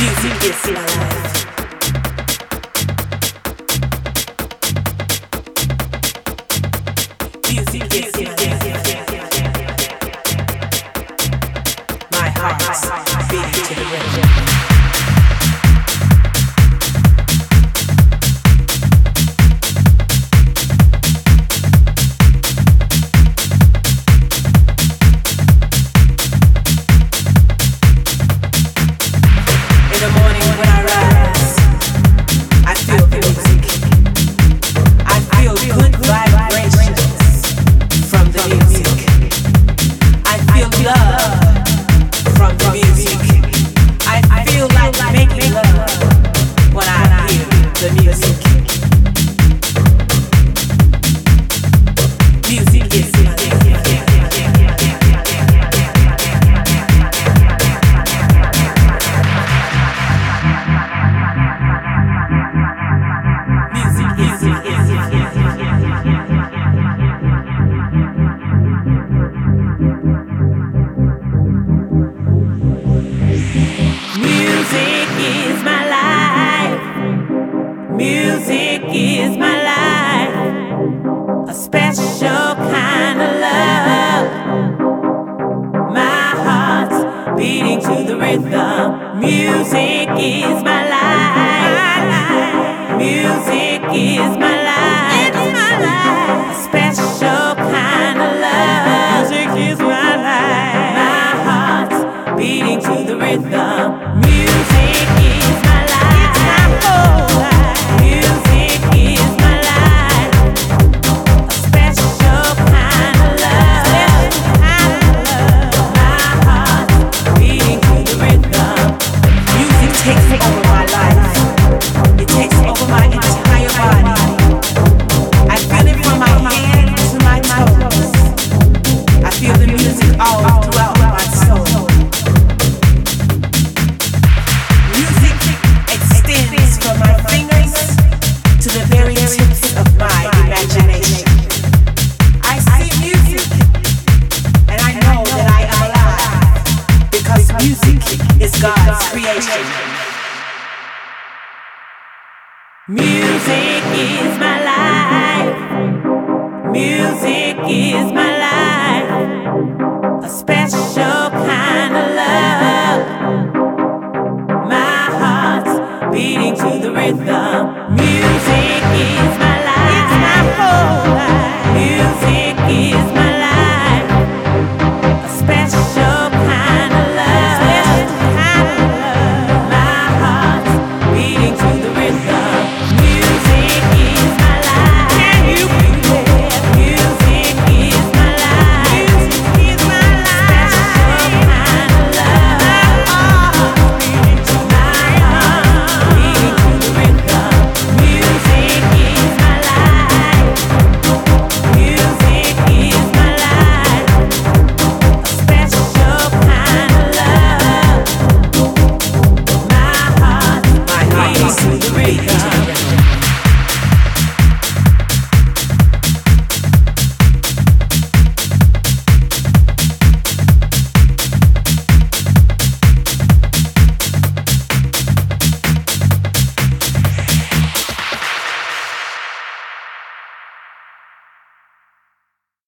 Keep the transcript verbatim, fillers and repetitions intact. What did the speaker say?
Music is my life. Music is my life. My heart beating to the rhythm. Music is my life, a special kind of love. My heart's beating to the rhythm. Music is my life. Music is my life. It's my life, a special kind of love. Music is my life. My heart's beating to the rhythm. Music is my life. It's my whole life. Music is my life. Music is my life, a special kind of love. My heart's beating to the rhythm. Music is